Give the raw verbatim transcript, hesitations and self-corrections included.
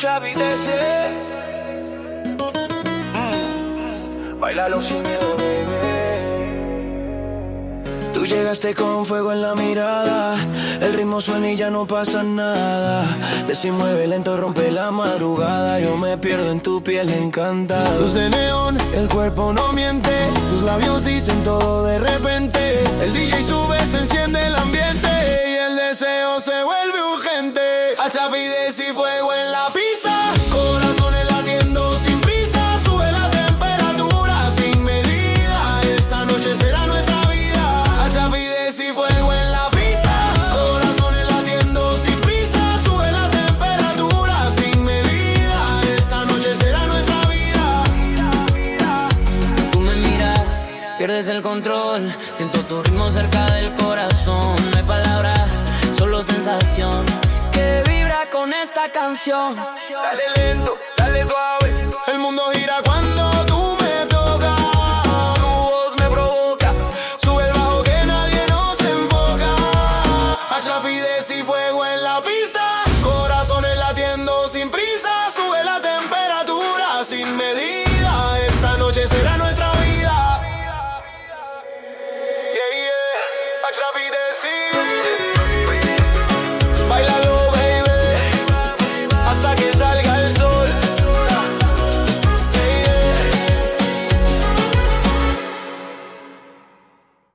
Xavi D C. mm. Bailalo sin miedo, baby. Tú llegaste con fuego en la mirada. El ritmo suena y ya no pasa nada. De si mueve lento, rompe la madrugada. Yo me pierdo en tu piel encantada. Luz de neón, el cuerpo no miente. Tus labios dicen todo de repente. El D J sube, se enciende el ambiente. Y el deseo se vuelve urgente. A Xavi de si fuego en la pista. Corazones latiendo sin prisa. Sube la temperatura sin medida. Esta noche será nuestra vida. A Xavi de si fuego en la pista. Corazones latiendo sin prisa. Sube la temperatura sin medida. Esta noche será nuestra vida. Tú me miras, pierdes el control. Siento tu ritmo cerca del corazón. No hay palabras, solo sensación que vibra con esta canción. Dale lento, dale suave. El mundo gira cuando